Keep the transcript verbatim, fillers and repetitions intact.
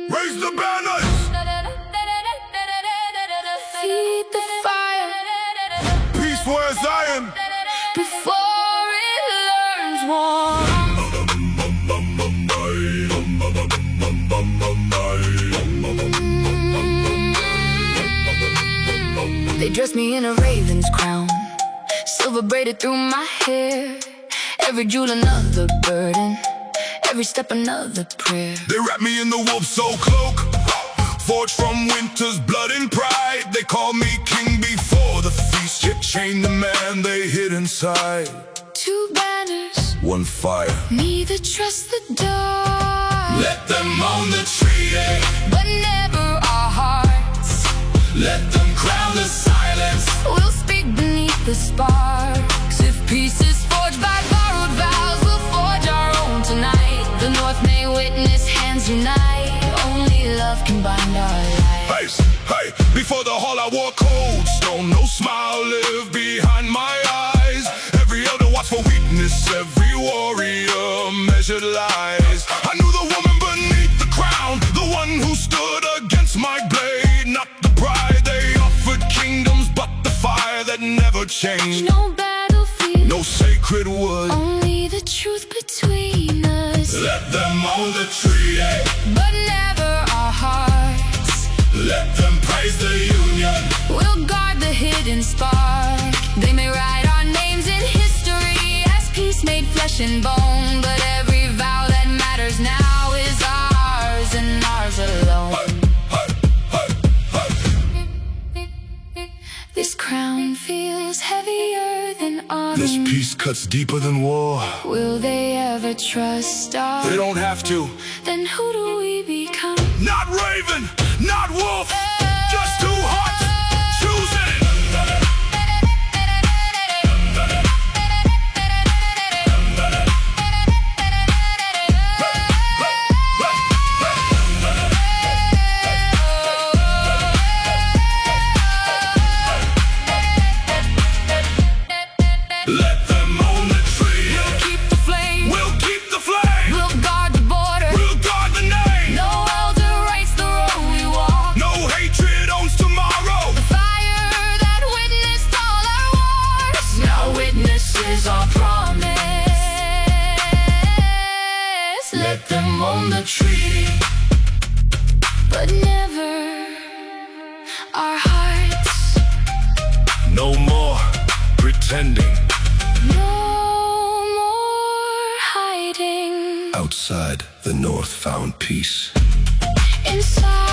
Raise the banners! Feed the fire. Peace for Zion! Before it learns war. They dress me in a raven's crown, silver braided through my hair. Every jewel another burden, every step another prayer. They wrap me in the wolf's soul cloak, forged from winter's blood and pride. They call me king before the feast, yet chained the man they hid inside. Two banners, one fire. Neither trust the dark. Let them own the treaty, but never our hearts. let them crown the silence. We'll speak beneath the sparks. If peace is forged by borrowed vows, we'll forge our own tonight. The North may witness hands unite. Only love can bind our lives. Hey, hey, before the hall I wore cold stone. No smile lived behind my eyes. Every elder watched for weakness, every warrior measured lies. I knew the woman beneath the crown, the one who stood against my blade. Not the pride, they offered kingdoms, but the fire that never changed. No battlefield, no sacred wood, only the truth between us. Let them own the treaty, but never our hearts. let them praise the union. We'll guard the hidden spark. They may write our names in history as peace made flesh and bone, but every vow that matters now is ours and ours alone. This crown feels heavier than armor. This peace cuts deeper than war. Will they ever trust us? They don't have to. Then who do we become? Not Raven, not Wolf, just two hearts choosing. Let them own the tree. We'll keep the flame. We'll keep the flame. We'll guard the border. We'll guard the name. No elder writes the road we walk. No hatred owns tomorrow. The fire that witnessed all our wars now witnesses our promise. Let them own the treaty, but never our hearts. No more pretending. No more hiding. Outside, the North found peace. Inside